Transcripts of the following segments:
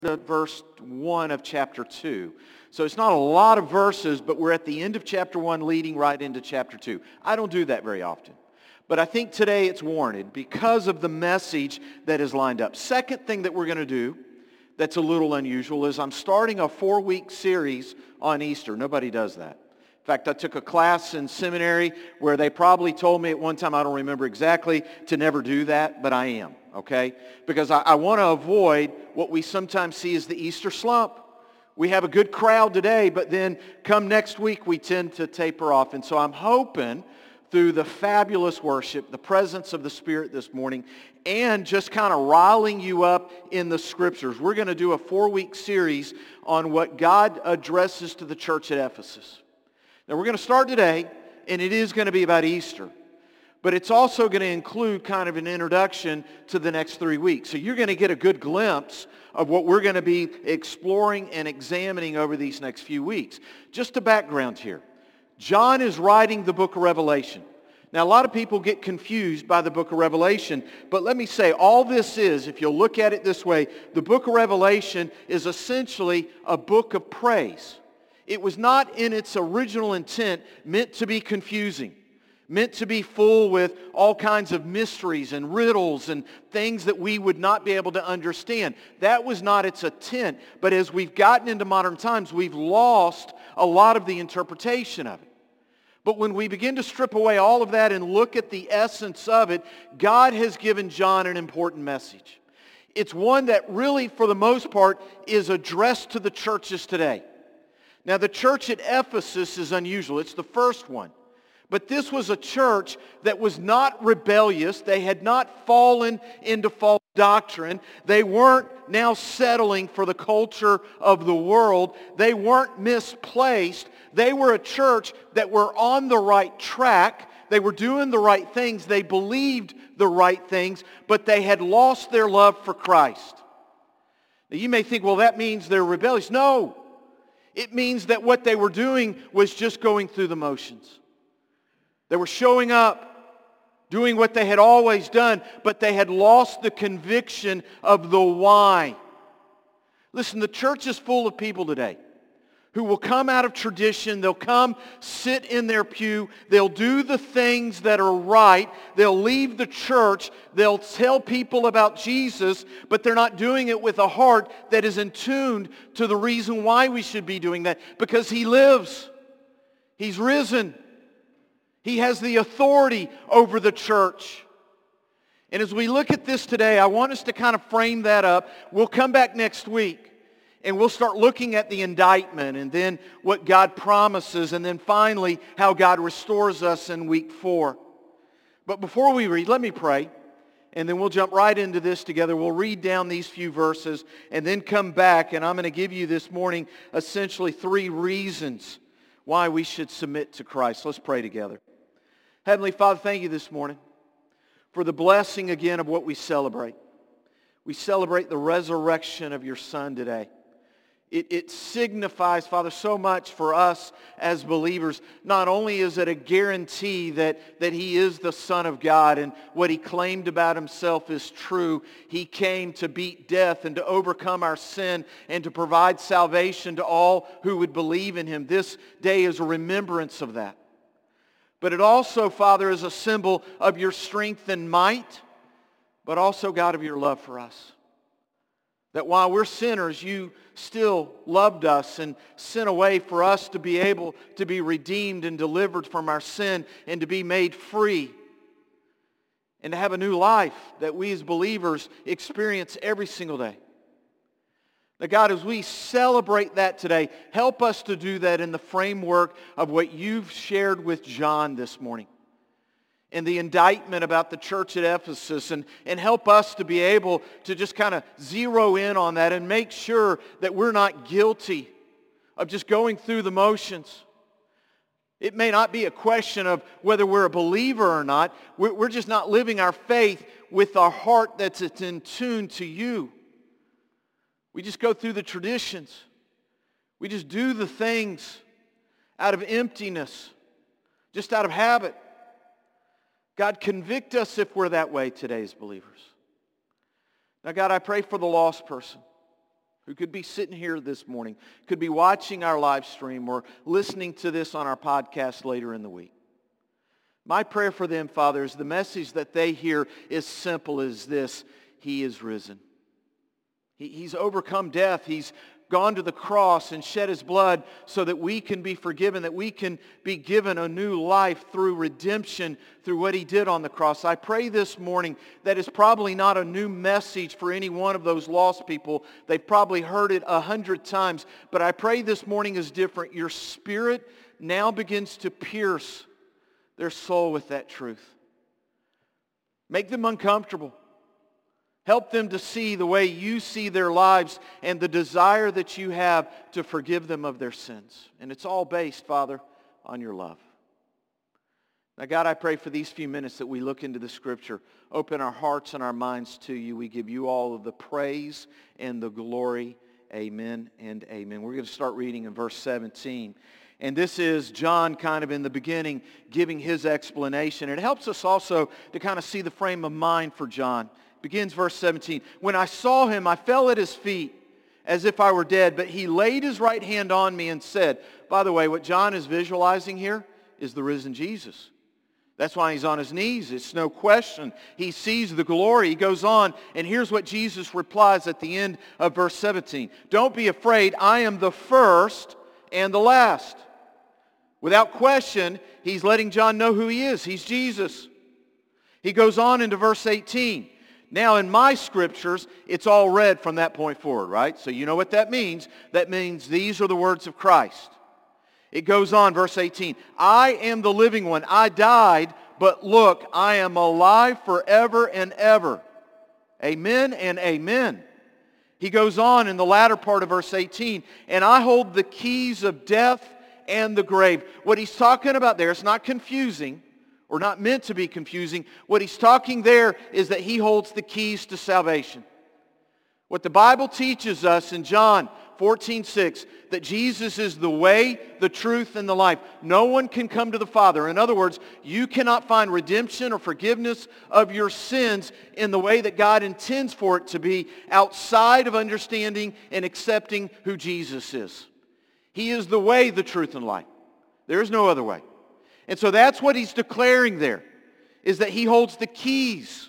to verse 1 of chapter 2. So it's not a lot of verses, but we're at the end of chapter 1 leading right into chapter 2. I don't do that very often. But I think today it's warranted because of the message that is lined up. Second thing that we're going to do that's a little unusual is I'm starting a 4-week series on Easter. Nobody does that. In fact, I took a class in seminary where they probably told me at one time, I don't remember exactly, to never do that, but I am, okay? Because I want to avoid what we sometimes see as the Easter slump. We have a good crowd today, but then come next week we tend to taper off. And so I'm hoping through the fabulous worship, the presence of the Spirit this morning, and just kind of riling you up in the Scriptures. We're going to do a 4-week series on what God addresses to the church at Ephesus. Now we're going to start today, and it is going to be about Easter. But it's also going to include kind of an introduction to the next 3 weeks. So you're going to get a good glimpse of what we're going to be exploring and examining over these next few weeks. Just a background here. John is writing the book of Revelation. Now, a lot of people get confused by the book of Revelation, but let me say, all this is, if you'll look at it this way, the book of Revelation is essentially a book of praise. It was not in its original intent meant to be confusing, meant to be full with all kinds of mysteries and riddles and things that we would not be able to understand. That was not its intent, but as we've gotten into modern times, we've lost a lot of the interpretation of it. But when we begin to strip away all of that and look at the essence of it, God has given John an important message. It's one that really, for the most part, is addressed to the churches today. Now, the church at Ephesus is unusual. It's the first one. But this was a church that was not rebellious. They had not fallen into false doctrine. They weren't now settling for the culture of the world. They weren't misplaced. They were a church that were on the right track. They were doing the right things. They believed the right things, but they had lost their love for Christ. Now, you may think, well, that means they're rebellious. No. It means that what they were doing was just going through the motions. They were showing up, doing what they had always done, but they had lost the conviction of the why. Listen, the church is full of people today who will come out of tradition. They'll come sit in their pew. They'll do the things that are right. They'll leave the church. They'll tell people about Jesus, but they're not doing it with a heart that is in tune to the reason why we should be doing that. Because He lives. He's risen. He has the authority over the church. And as we look at this today, I want us to kind of frame that up. We'll come back next week. And we'll start looking at the indictment and then what God promises and then finally how God restores us in week 4. But before we read, let me pray. And then we'll jump right into this together. We'll read down these few verses and then come back. And I'm going to give you this morning essentially 3 reasons why we should submit to Christ. Let's pray together. Heavenly Father, thank you this morning for the blessing again of what we celebrate. We celebrate the resurrection of your Son today. It signifies, Father, so much for us as believers. Not only is it a guarantee that He is the Son of God and what He claimed about Himself is true. He came to beat death and to overcome our sin and to provide salvation to all who would believe in Him. This day is a remembrance of that. But it also, Father, is a symbol of your strength and might, but also, God, of your love for us. That while we're sinners, you still loved us and sent a way for us to be able to be redeemed and delivered from our sin and to be made free and to have a new life that we as believers experience every single day. Now, God, as we celebrate that today, help us to do that in the framework of what you've shared with John this morning. And the indictment about the church at Ephesus and help us to be able to just kind of zero in on that and make sure that we're not guilty of just going through the motions. It may not be a question of whether we're a believer or not. We're just not living our faith with our heart that's in tune to you. We just go through the traditions. We just do the things out of emptiness, just out of habit. God, convict us if we're that way today as believers. Now, God, I pray for the lost person. who could be sitting here this morning, could be watching our live stream or listening to this on our podcast later in the week. My prayer for them, Father, is the message that they hear is simple as this: He is risen. He's overcome death. He's gone to the cross and shed His blood so that we can be forgiven, that we can be given a new life through redemption, through what He did on the cross. I pray this morning that is probably not a new message for any one of those lost people. They've probably heard it 100 times, but I pray this morning is different. Your Spirit now begins to pierce their soul with that truth. Make them uncomfortable. Help them to see the way You see their lives and the desire that You have to forgive them of their sins. And it's all based, Father, on Your love. Now, God, I pray for these few minutes that we look into the Scripture. Open our hearts and our minds to You. We give You all of the praise and the glory. Amen and amen. We're going to start reading in verse 17. And this is John kind of in the beginning giving his explanation. It helps us also to kind of see the frame of mind for John. Begins verse 17. When I saw Him, I fell at His feet as if I were dead, but He laid His right hand on me and said, by the way, what John is visualizing here is the risen Jesus. That's why he's on his knees. It's no question. He sees the glory. He goes on, and here's what Jesus replies at the end of verse 17. Don't be afraid. I am the first and the last. Without question, he's letting John know who he is. He's Jesus. He goes on into verse 18. Now, in my scriptures, it's all read from that point forward, right? So you know what that means. That means these are the words of Christ. It goes on, verse 18. I am the living one. I died, but look, I am alive forever and ever. Amen and amen. He goes on in the latter part of verse 18. And I hold the keys of death and the grave. What he's talking about there, it's not confusing, or not meant to be confusing. What he's talking there is that he holds the keys to salvation. What the Bible teaches us in John 14:6, that Jesus is the way, the truth, and the life. No one can come to the Father. In other words, you cannot find redemption or forgiveness of your sins in the way that God intends for it to be outside of understanding and accepting who Jesus is. He is the way, the truth, and life. There is no other way. And so that's what he's declaring there, is that he holds the keys.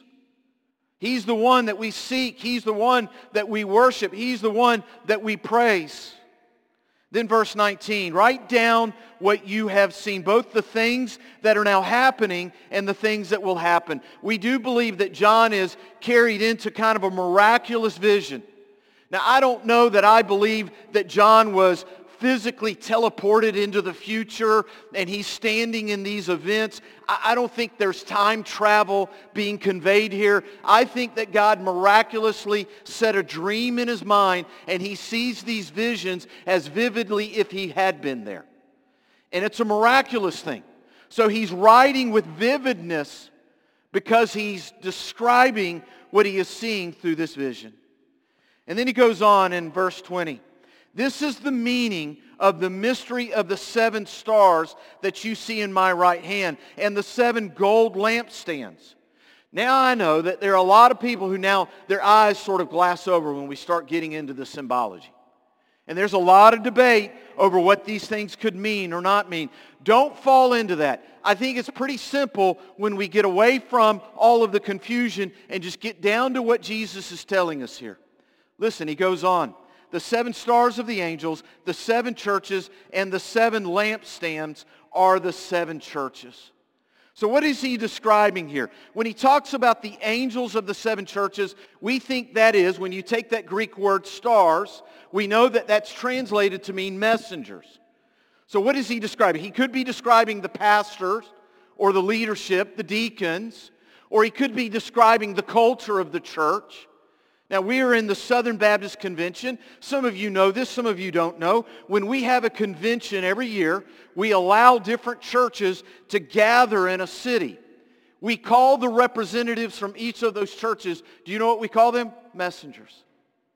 He's the one that we seek. He's the one that we worship. He's the one that we praise. Then verse 19, write down what you have seen, both the things that are now happening and the things that will happen. We do believe that John is carried into kind of a miraculous vision. Now, I don't know that I believe that John was physically teleported into the future and he's standing in these events. I don't think there's time travel being conveyed here. I think that God miraculously set a dream in his mind and he sees these visions as vividly if he had been there. And it's a miraculous thing. So he's writing with vividness because he's describing what he is seeing through this vision. And then he goes on in verse 20. This is the meaning of the mystery of the 7 stars that you see in my right hand and the 7 gold lampstands. Now I know that there are a lot of people who now their eyes sort of glass over when we start getting into the symbology. And there's a lot of debate over what these things could mean or not mean. Don't fall into that. I think it's pretty simple when we get away from all of the confusion and just get down to what Jesus is telling us here. Listen, he goes on. The 7 stars of the angels, the 7 churches, and the 7 lampstands are the 7 churches. So what is he describing here? When he talks about the angels of the 7 churches, we think that is, when you take that Greek word stars, we know that that's translated to mean messengers. So what is he describing? He could be describing the pastors or the leadership, the deacons, or he could be describing the culture of the church. Now, we are in the Southern Baptist Convention. Some of you know this, some of you don't know. When we have a convention every year, we allow different churches to gather in a city. We call the representatives from each of those churches, do you know what we call them? Messengers.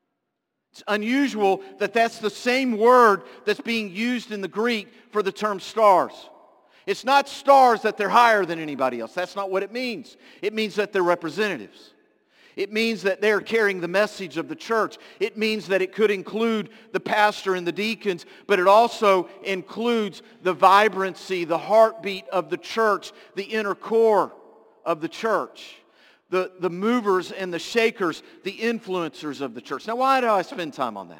It's unusual that that's the same word that's being used in the Greek for the term stars. It's not stars that they're higher than anybody else. That's not what it means. It means that they're representatives. It means that they're carrying the message of the church. It means that it could include the pastor and the deacons, but it also includes the vibrancy, the heartbeat of the church, the inner core of the church, the movers and the shakers, the influencers of the church. Now, why do I spend time on that?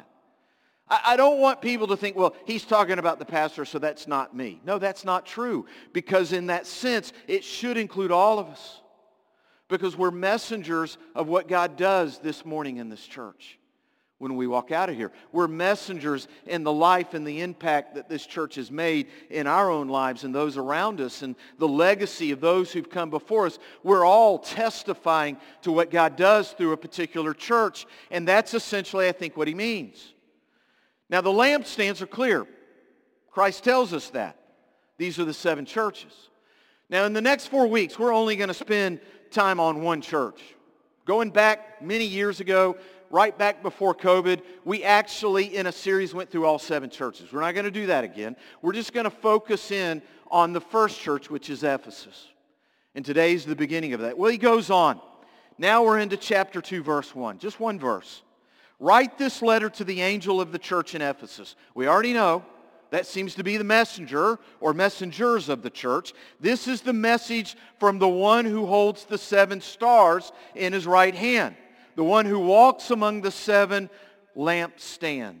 I don't want people to think, well, he's talking about the pastor, so that's not me. No, that's not true, because in that sense, it should include all of us. Because we're messengers of what God does this morning in this church when we walk out of here. We're messengers in the life and the impact that this church has made in our own lives and those around us, and the legacy of those who've come before us. We're all testifying to what God does through a particular church, and that's essentially, I think, what he means. Now, the lampstands are clear. Christ tells us that. These are the 7 churches. Now, in the next 4 weeks, we're only going to spend time on one church. Going back many years ago, right back before COVID, we actually in a series went through all 7 churches. We're not going to do that again. We're just going to focus in on the first church, which is Ephesus. And today's the beginning of that. Well, he goes on. Now we're into chapter 2, verse 1. Just one verse. Write this letter to the angel of the church in Ephesus. We already know that seems to be the messenger or messengers of the church. This is the message from the one who holds the 7 stars in his right hand, the one who walks among the 7 lampstands.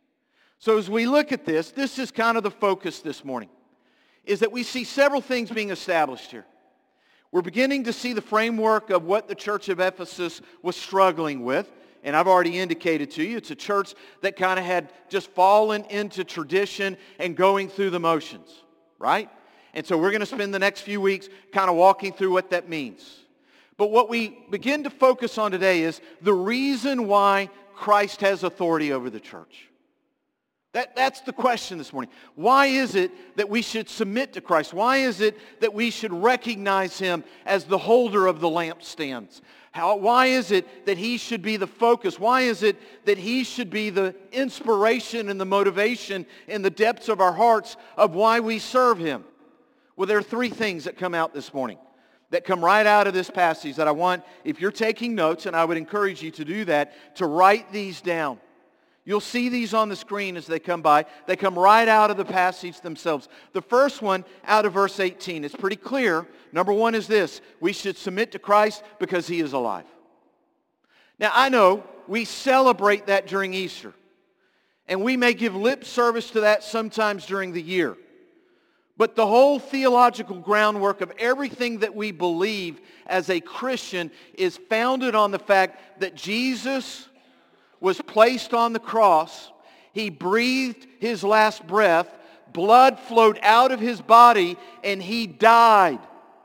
So as we look at this is kind of the focus this morning, is that we see several things being established here. We're beginning to see the framework of what the church of Ephesus was struggling with. And I've already indicated to you, it's a church that kind of had just fallen into tradition and going through the motions, right? And so we're going to spend the next few weeks kind of walking through what that means. But what we begin to focus on today is the reason why Christ has authority over the church. That's the question this morning. Why is it that we should submit to Christ? Why is it that we should recognize him as the holder of the lampstands? Why is it that he should be the focus? Why is it that he should be the inspiration and the motivation in the depths of our hearts of why we serve him? Well, there are 3 things that come out this morning, that come right out of this passage that I want, if you're taking notes, and I would encourage you to do that, to write these down. You'll see these on the screen as they come by. They come right out of the passage themselves. The first one out of verse 18 is pretty clear. Number 1 is this: we should submit to Christ because he is alive. Now, I know we celebrate that during Easter, and we may give lip service to that sometimes during the year. But the whole theological groundwork of everything that we believe as a Christian is founded on the fact that Jesus was placed on the cross. He breathed his last breath. Blood flowed out of his body, and he died.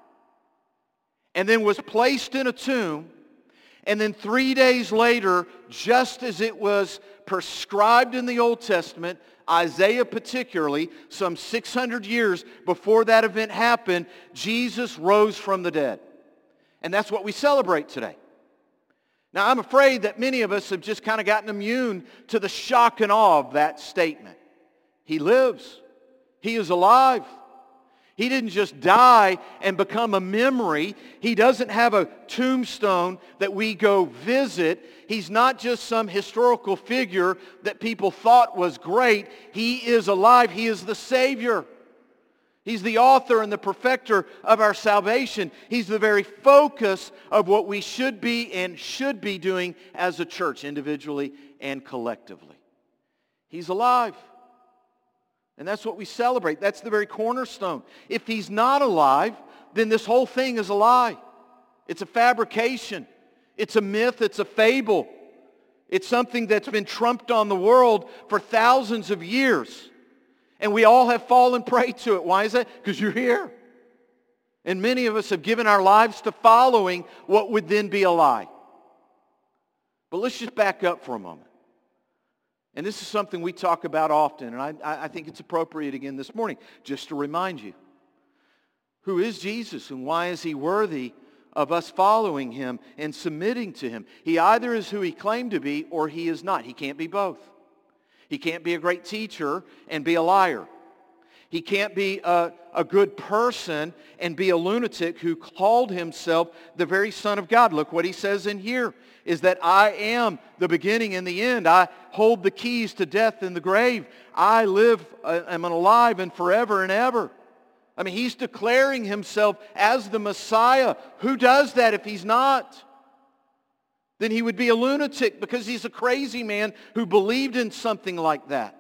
And then was placed in a tomb. And then 3 days later, just as it was prescribed in the Old Testament, Isaiah particularly, some 600 years before that event happened, Jesus rose from the dead. And that's what we celebrate today. Now, I'm afraid that many of us have just kind of gotten immune to the shock and awe of that statement. He lives. He is alive. He didn't just die and become a memory. He doesn't have a tombstone that we go visit. He's not just some historical figure that people thought was great. He is alive. He is the Savior. He's the author and the perfecter of our salvation. He's the very focus of what we should be and should be doing as a church, individually and collectively. He's alive. And that's what we celebrate. That's the very cornerstone. If he's not alive, then this whole thing is a lie. It's a fabrication. It's a myth. It's a fable. It's something that's been trumped on the world for thousands of years. And we all have fallen prey to it. Why is that? Because you're here. And many of us have given our lives to following what would then be a lie. But let's just back up for a moment. And this is something we talk about often, and I think it's appropriate again this morning, just to remind you. Who is Jesus, and why is he worthy of us following him and submitting to him? He either is who he claimed to be, or he is not. He can't be both. He can't be a great teacher and be a liar. He can't be a good person and be a lunatic who called himself the very Son of God. Look what he says in here, is that I am the beginning and the end. I hold the keys to death and the grave. I am alive and forever and ever. I mean, he's declaring himself as the Messiah. Who does that if he's not? Then he would be a lunatic because he's a crazy man who believed in something like that.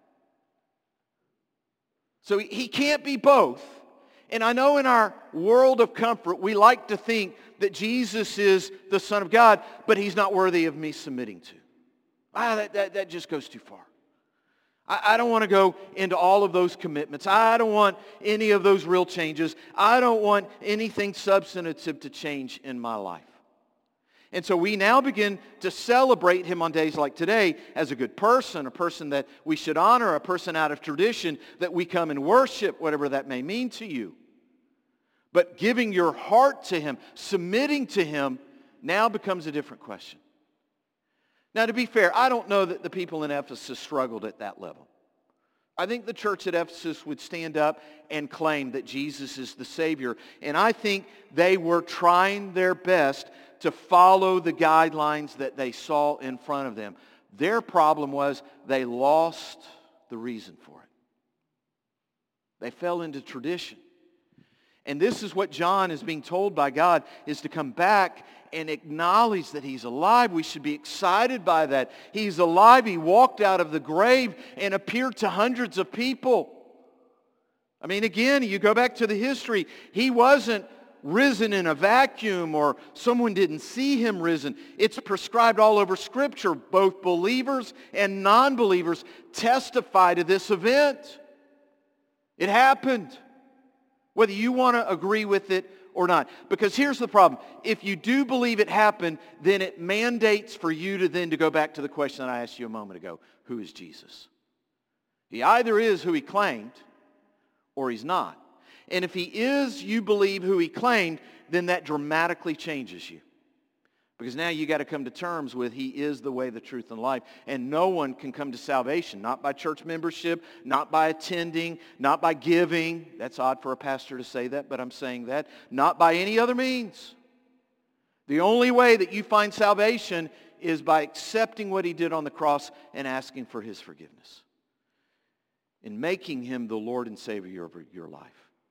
So he can't be both. And I know in our world of comfort, we like to think that Jesus is the Son of God, but he's not worthy of me submitting to. That just goes too far. I don't want to go into all of those commitments. I don't want any of those real changes. I don't want anything substantive to change in my life. And so we now begin to celebrate him on days like today as a good person, a person that we should honor, a person out of tradition that we come and worship, whatever that may mean to you. But giving your heart to him, submitting to him, now becomes a different question. Now, to be fair, I don't know that the people in Ephesus struggled at that level. I think the church at Ephesus would stand up and claim that Jesus is the Savior. And I think they were trying their best to follow the guidelines that they saw in front of them. Their problem was they lost the reason for it. They fell into tradition. And this is what John is being told by God, is to come back and acknowledge that he's alive. We should be excited by that. He's alive. He walked out of the grave and appeared to hundreds of people. I mean, again, you go back to the history. He wasn't risen in a vacuum or someone didn't see him risen. It's prescribed all over Scripture. Both believers and non-believers testify to this event. It happened, whether you want to agree with it or not. Because here's the problem. If you do believe it happened, then it mandates for you to go back to the question that I asked you a moment ago. Who is Jesus? He either is who he claimed or he's not. And if he is, you believe who he claimed, then that dramatically changes you. Because now you got to come to terms with he is the way, the truth, and life. And no one can come to salvation, not by church membership, not by attending, not by giving. That's odd for a pastor to say that, but I'm saying that. Not by any other means. The only way that you find salvation is by accepting what he did on the cross and asking for his forgiveness. And making him the Lord and Savior of your life.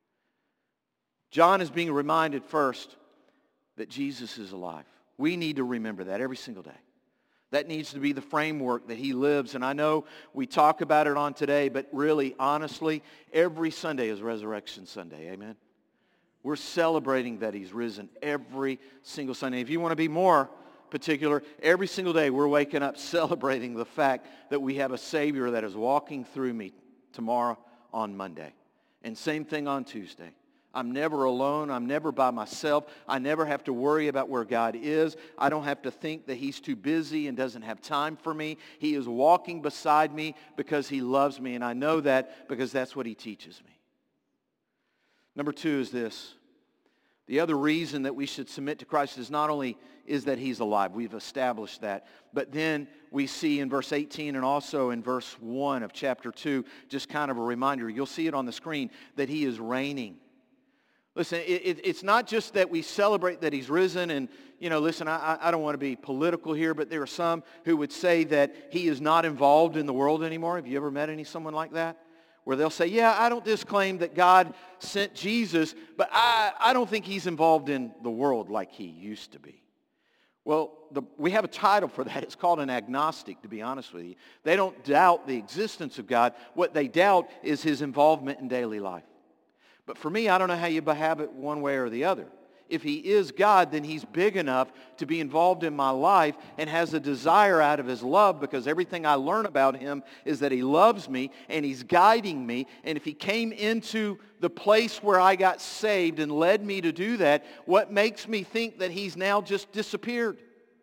John is being reminded first that Jesus is alive. We need to remember that every single day. That needs to be the framework that he lives. And I know we talk about it on today, but really, honestly, every Sunday is Resurrection Sunday. Amen? We're celebrating that he's risen every single Sunday. If you want to be more particular, every single day we're waking up celebrating the fact that we have a Savior that is walking through me tomorrow on Monday. And same thing on Tuesday. I'm never alone. I'm never by myself. I never have to worry about where God is. I don't have to think that he's too busy and doesn't have time for me. He is walking beside me because he loves me, and I know that because that's what he teaches me. Number two is this. The other reason that we should submit to Christ is not only is that he's alive. We've established that. But then we see in verse 18 and also in verse 1 of chapter 2, just kind of a reminder. You'll see it on the screen that he is reigning. Listen, it's not just that we celebrate that he's risen and, listen, I don't want to be political here, but there are some who would say that he is not involved in the world anymore. Have you ever met someone like that? Where they'll say, yeah, I don't disclaim that God sent Jesus, but I don't think he's involved in the world like he used to be. Well, we have a title for that. It's called an agnostic, to be honest with you. They don't doubt the existence of God. What they doubt is his involvement in daily life. But for me, I don't know how you have it one way or the other. If he is God, then he's big enough to be involved in my life and has a desire out of his love, because everything I learn about him is that he loves me and he's guiding me. And if he came into the place where I got saved and led me to do that, what makes me think that he's now just disappeared?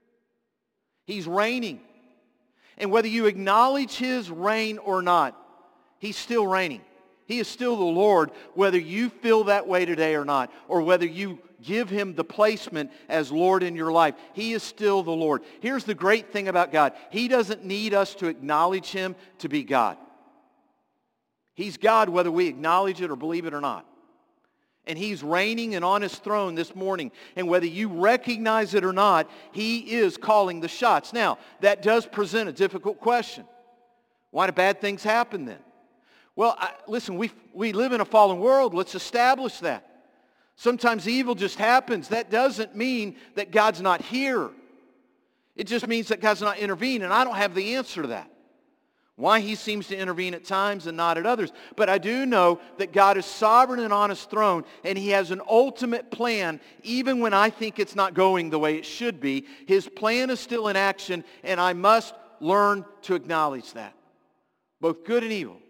He's reigning. And whether you acknowledge his reign or not, he's still reigning. He is still the Lord, whether you feel that way today or not, or whether you give him the placement as Lord in your life. He is still the Lord. Here's the great thing about God. He doesn't need us to acknowledge him to be God. He's God whether we acknowledge it or believe it or not. And He's reigning and on His throne this morning. And whether you recognize it or not, He is calling the shots. Now, that does present a difficult question. Why do bad things happen then? Well, listen, we live in a fallen world. Let's establish that. Sometimes evil just happens. That doesn't mean that God's not here. It just means that God's not intervening, and I don't have the answer to that. Why He seems to intervene at times and not at others. But I do know that God is sovereign and on His throne, and He has an ultimate plan, even when I think it's not going the way it should be. His plan is still in action, and I must learn to acknowledge that, both good and evil.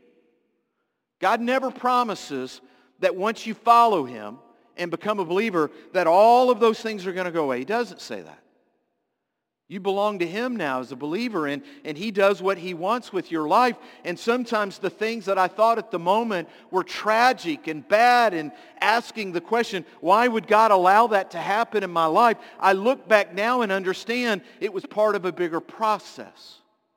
God never promises that once you follow Him and become a believer, that all of those things are going to go away. He doesn't say that. You belong to Him now as a believer, and He does what He wants with your life. And sometimes the things that I thought at the moment were tragic and bad, and asking the question, why would God allow that to happen in my life? I look back now and understand it was part of a bigger process.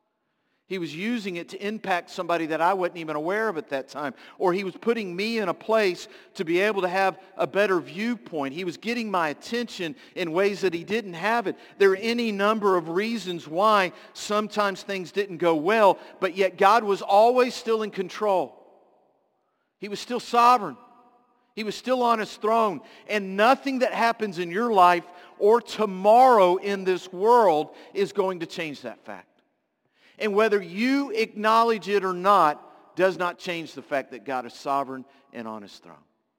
He was using it to impact somebody that I wasn't even aware of at that time. Or He was putting me in a place to be able to have a better viewpoint. He was getting my attention in ways that He didn't have it. There are any number of reasons why sometimes things didn't go well, but yet God was always still in control. He was still sovereign. He was still on His throne. And nothing that happens in your life or tomorrow in this world is going to change that fact. And whether you acknowledge it or not does not change the fact that God is sovereign and on His throne.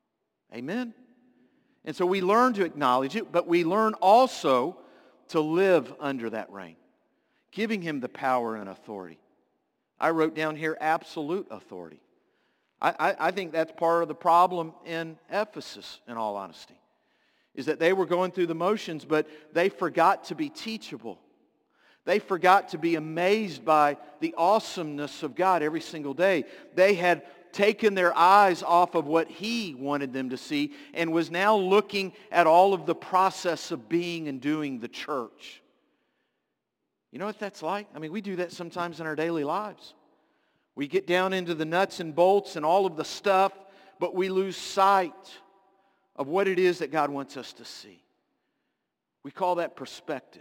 Amen? And so we learn to acknowledge it, but we learn also to live under that reign, giving Him the power and authority. I wrote down here absolute authority. I think that's part of the problem in Ephesus, in all honesty, is that they were going through the motions, but they forgot to be teachable. They forgot to be amazed by the awesomeness of God every single day. They had taken their eyes off of what He wanted them to see and was now looking at all of the process of being and doing the church. You know what that's like? I mean, we do that sometimes in our daily lives. We get down into the nuts and bolts and all of the stuff, but we lose sight of what it is that God wants us to see. We call that perspective.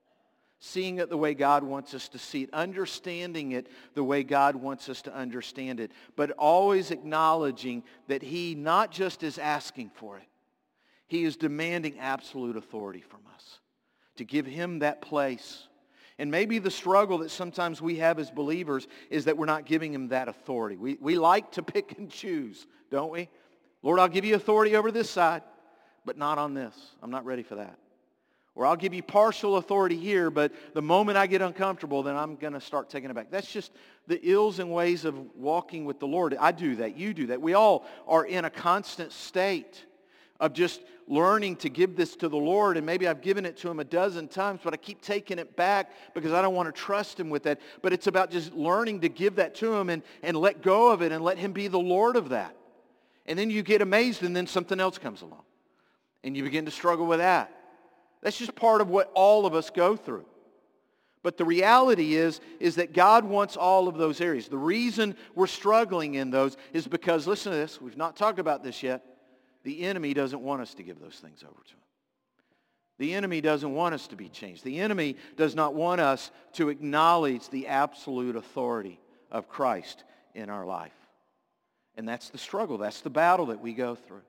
Seeing it the way God wants us to see it, understanding it the way God wants us to understand it, but always acknowledging that He not just is asking for it, He is demanding absolute authority from us, to give Him that place. And maybe the struggle that sometimes we have as believers is that we're not giving Him that authority. We like to pick and choose, don't we? Lord, I'll give you authority over this side, but not on this. I'm not ready for that. Or I'll give you partial authority here, but the moment I get uncomfortable, then I'm going to start taking it back. That's just the ills and ways of walking with the Lord. I do that. You do that. We all are in a constant state of just learning to give this to the Lord. And maybe I've given it to Him a dozen times, but I keep taking it back because I don't want to trust Him with that. But it's about just learning to give that to Him and let go of it and let Him be the Lord of that. And then you get amazed and then something else comes along. And you begin to struggle with that. That's just part of what all of us go through. But the reality is that God wants all of those areas. The reason we're struggling in those is because, listen to this, we've not talked about this yet, the enemy doesn't want us to give those things over to Him. The enemy doesn't want us to be changed. The enemy does not want us to acknowledge the absolute authority of Christ in our life. And that's the struggle. That's the battle that we go through.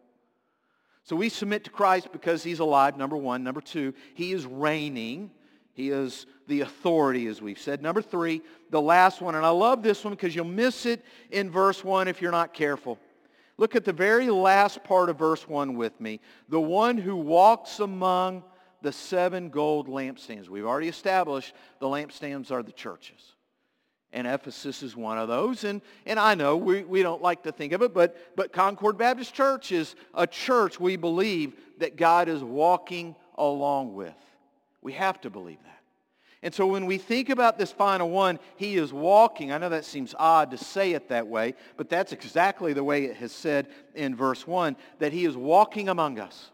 So we submit to Christ because He's alive, number one. Number two, He is reigning. He is the authority, as we've said. Number three, the last one, and I love this one because you'll miss it in verse 1 if you're not careful. Look at the very last part of verse 1 with me. The one who walks among the 7 gold lampstands. We've already established the lampstands are the churches. And Ephesus is one of those. And I know we don't like to think of it, but Concord Baptist Church is a church we believe that God is walking along with. We have to believe that. And so when we think about this final one, He is walking. I know that seems odd to say it that way, but that's exactly the way it has said in verse 1, that He is walking among us.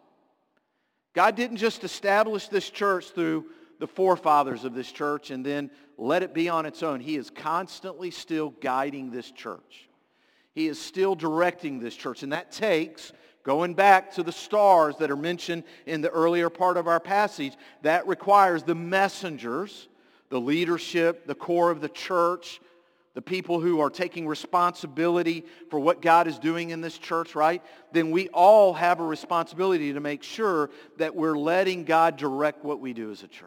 God didn't just establish this church through the forefathers of this church and then let it be on its own. He is constantly still guiding this church. He is still directing this church. And that takes, going back to the stars that are mentioned in the earlier part of our passage, that requires the messengers, the leadership, the core of the church, the people who are taking responsibility for what God is doing in this church, right? Then we all have a responsibility to make sure that we're letting God direct what we do as a church.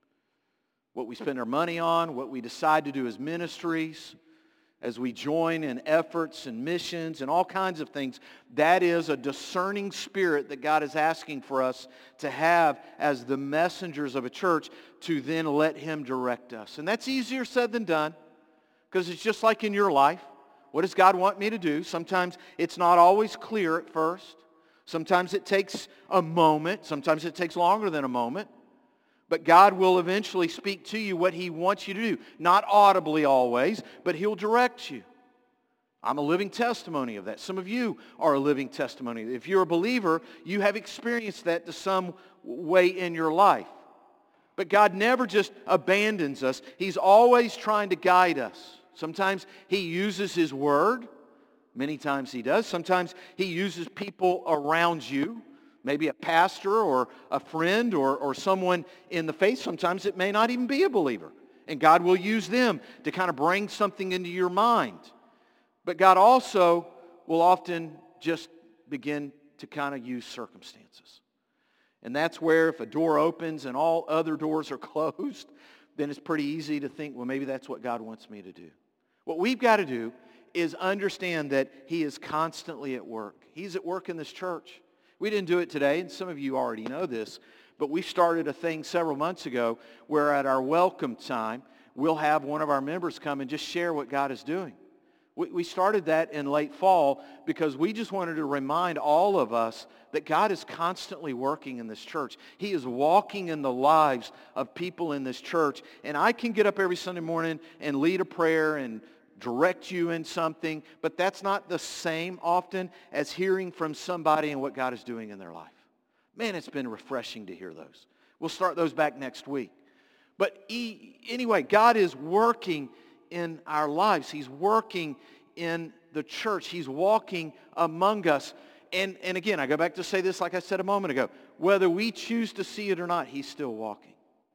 What we spend our money on, what we decide to do as ministries, as we join in efforts and missions and all kinds of things. That is a discerning spirit that God is asking for us to have as the messengers of a church, to then let Him direct us. And that's easier said than done, because it's just like in your life. What does God want me to do? Sometimes it's not always clear at first. Sometimes it takes a moment. Sometimes it takes longer than a moment. But God will eventually speak to you what He wants you to do. Not audibly always, but He'll direct you. I'm a living testimony of that. Some of you are a living testimony. If you're a believer, you have experienced that to some way in your life. But God never just abandons us. He's always trying to guide us. Sometimes He uses His Word. Many times He does. Sometimes He uses people around you. Maybe a pastor or a friend or someone in the faith. Sometimes it may not even be a believer. And God will use them to kind of bring something into your mind. But God also will often just begin to kind of use circumstances. And that's where if a door opens and all other doors are closed, then it's pretty easy to think, well, maybe that's what God wants me to do. What we've got to do is understand that He is constantly at work. He's at work in this church. We didn't do it today, and some of you already know this, but we started a thing several months ago where at our welcome time, we'll have one of our members come and just share what God is doing. We started that in late fall because we just wanted to remind all of us that God is constantly working in this church. He is walking in the lives of people in this church. And I can get up every Sunday morning and lead a prayer and direct you in something, but that's not the same often as hearing from somebody and what God is doing in their life. Man, it's been refreshing to hear those. We'll start those back next week. But anyway, God is working in our lives. He's working in the church. He's walking among us. And again, I go back to say this like I said a moment ago. Whether we choose to see it or not, He's still walking.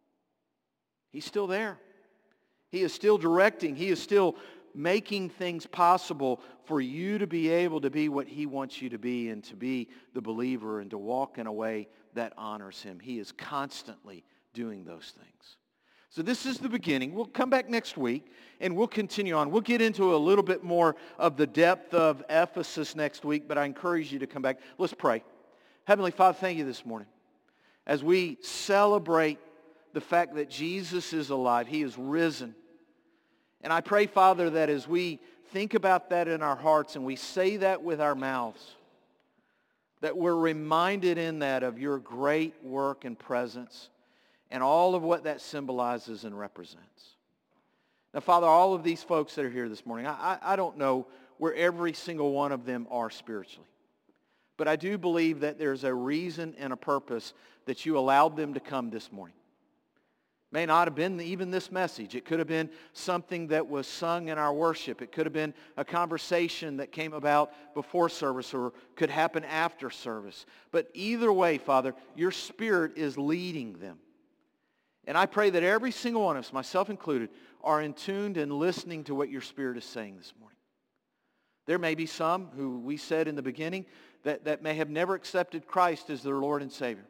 He's still there. He is still directing. He is still making things possible for you to be able to be what He wants you to be and to be the believer and to walk in a way that honors Him. He is constantly doing those things. So this is the beginning. We'll come back next week and we'll continue on. We'll get into a little bit more of the depth of Ephesus next week, but I encourage you to come back. Let's pray. Heavenly Father, thank you this morning. As we celebrate the fact that Jesus is alive, He is risen. And I pray, Father, that as we think about that in our hearts and we say that with our mouths, that we're reminded in that of your great work and presence and all of what that symbolizes and represents. Now, Father, all of these folks that are here this morning, I don't know where every single one of them are spiritually. But I do believe that there's a reason and a purpose that you allowed them to come this morning. May not have been even this message. It could have been something that was sung in our worship. It could have been a conversation that came about before service or could happen after service. But either way, Father, your Spirit is leading them. And I pray that every single one of us, myself included, are in tune and listening to what your Spirit is saying this morning. There may be some who we said in the beginning that may have never accepted Christ as their Lord and Savior.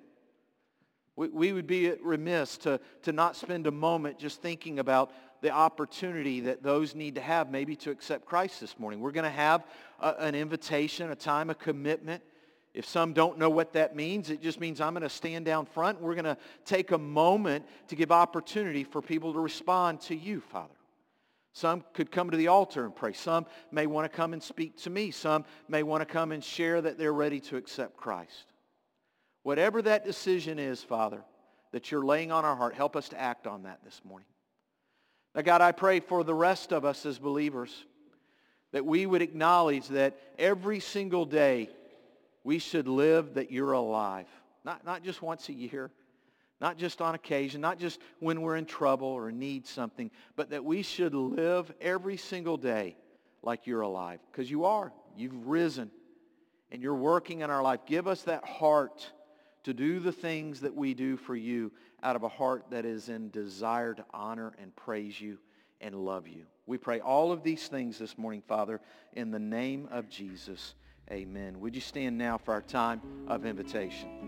We would be remiss to not spend a moment just thinking about the opportunity that those need to have maybe to accept Christ this morning. We're going to have an invitation, a time of commitment. If some don't know what that means, it just means I'm going to stand down front. We're going to take a moment to give opportunity for people to respond to you, Father. Some could come to the altar and pray. Some may want to come and speak to me. Some may want to come and share that they're ready to accept Christ. Whatever that decision is, Father, that you're laying on our heart, help us to act on that this morning. Now, God, I pray for the rest of us as believers that we would acknowledge that every single day we should live that you're alive. Not just once a year, not just on occasion, not just when we're in trouble or need something, but that we should live every single day like you're alive. Because you are. You've risen. And you're working in our life. Give us that heart to do the things that we do for you out of a heart that is in desire to honor and praise you and love you. We pray all of these things this morning, Father, in the name of Jesus. Amen. Would you stand now for our time of invitation?